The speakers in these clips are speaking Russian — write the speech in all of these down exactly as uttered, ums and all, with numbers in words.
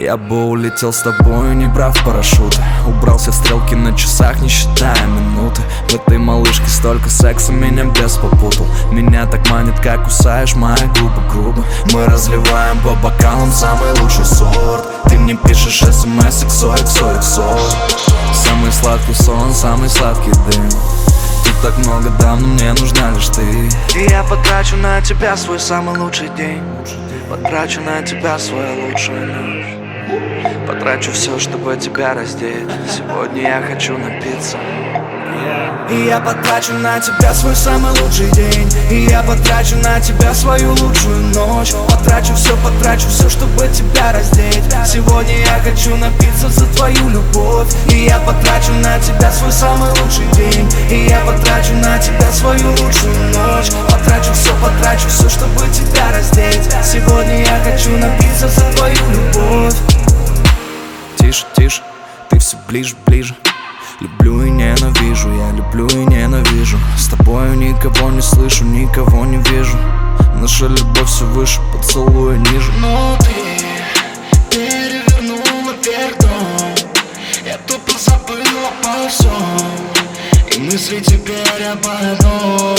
Я бы улетел с тобою, не брав парашюта. Убрал все стрелки на часах, не считая минуты. В этой малышке столько секса, меня бес попутал. Меня так манит, как кусаешь мои губы грубо. Мы разливаем по бокалам самый лучший сорт. Ты мне пишешь смс иксо, иксо, иксо. Самый сладкий сон, самый сладкий дым. Тут так много дам, но мне нужна лишь ты. И я потрачу на тебя свой самый лучший день. Потрачу на тебя свою лучшую ночь. Потрачу все, чтобы тебя раздеть. Сегодня я хочу напиться. И я потрачу на тебя свой самый лучший день. И я потрачу на тебя свою лучшую ночь. Потрачу все, потрачу все, чтобы тебя раздеть. Сегодня я хочу напиться за твою любовь. И я потрачу на тебя свой самый лучший день. И я потрачу на тебя свою лучшую ночь. Потрачу все, потрачу все, чтобы тебя раздеть. Сегодня я хочу напиться за твою любовь. Тише, тише, ты все ближе, ближе. Люблю и ненавижу, я люблю и ненавижу. С тобою никого не слышу, никого не вижу. Наша любовь все выше, поцелуя ниже. Но ты перевернула вверх дом. Я тупо забыла обо всем. И мысли теперь об одном.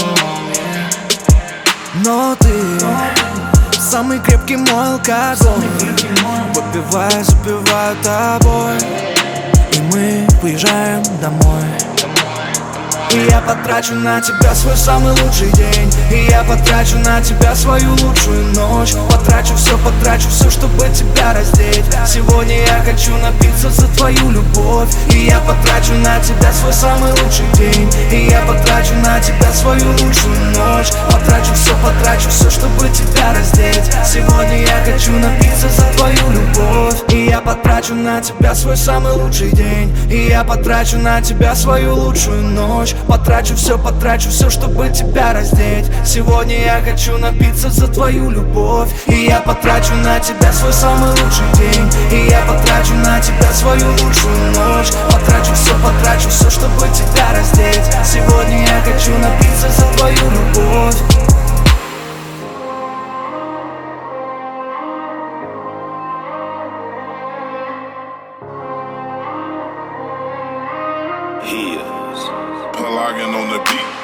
Но ты самый крепкий мой алкоголь. Выпивая, запиваю тобой. И мы уезжаем домой. И я потрачу на тебя свой самый лучший день. И я потрачу на тебя свою лучшую ночь. Потрачу все, потрачу все, чтобы тебя раздеть. Сегодня я хочу напиться за твою любовь. И я потрачу на тебя свой самый лучший день. И я потрачу на тебя свою лучшую ночь. Потрачу все, потрачу все, чтобы тебя раздеть. Сегодня я хочу напиться за твою любовь. И я потрачу на тебя свой самый лучший день. И я потрачу на тебя свою лучшую ночь. Потрачу все, потрачу все, чтобы тебя раздеть. Сегодня я хочу напиться за твою любовь. И я потрачу на тебя свой самый лучший день. И я потрачу на тебя свою лучшую ночь. Потрачу все, потрачу все, чтобы тебя раздеть. Сегодня я хочу напиться за твою любовь. Here's Pelagian on the beat.